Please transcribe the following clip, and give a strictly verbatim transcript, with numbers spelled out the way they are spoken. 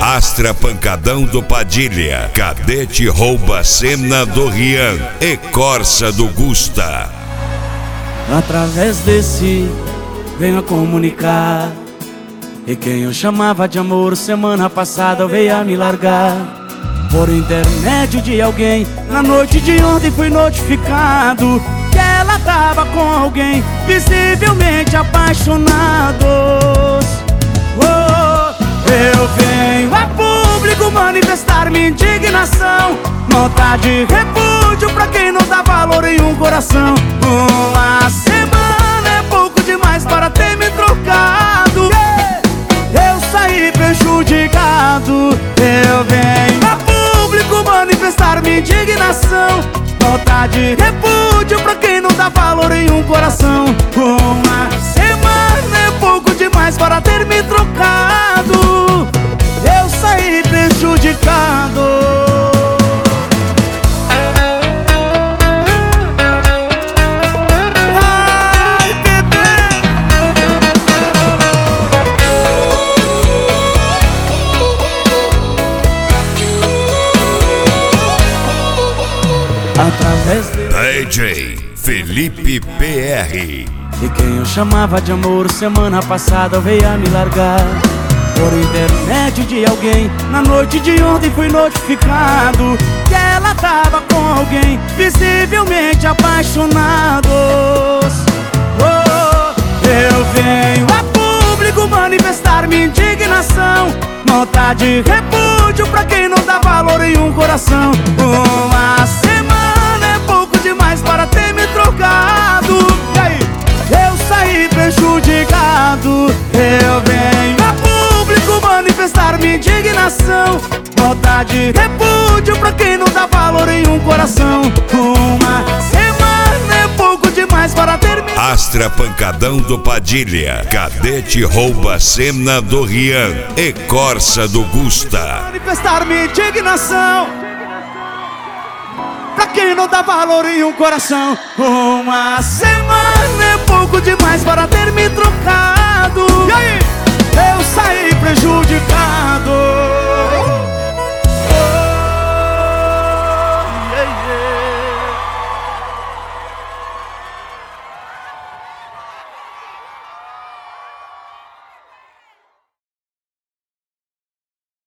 Astra Pancadão do Padilha, Cadete rouba cena do Rian e Corsa do Gusta. Através desse venho a comunicar, e quem eu chamava de amor semana passada veio a me largar. Por intermédio de alguém, na noite de ontem fui notificado que ela tava com alguém, visivelmente apaixonados. Oh, eu venho a público manifestar minha indignação, nota de repúdio pra quem não dá valor em um coração. Uma semana é pouco demais para ter me trocado, yeah! Eu saí prejudicado. Eu venho a público manifestar minha indignação, nota de repúdio pra quem não dá valor em um coração. Uma semana é pouco demais para ter me trocado. Eu saí prejudicado. Através de D J Felipe P R. E quem eu chamava de amor semana passada veio a me largar. Por intermédio de alguém, na noite de ontem fui notificado que ela tava com alguém, visivelmente apaixonados. Oh, eu venho a público manifestar minha indignação, nota de repúdio pra quem não dá valor em um coração. Uma semana é pouco demais para ter me trocado, e aí? Eu saí prejudicado. Eu venho a público manifestar minha indignação, nota de repúdio pra quem não dá valor em um coração. Uma semana é pouco demais para ter me... Astra Pancadão do Padilha, Cadete rouba cena do Rian e Corsa do Gusta. Manifestar minha indignação pra quem não dá valor em um coração. Uma semana é pouco demais para ter me trocado, e aí? Eu saí prejudicado.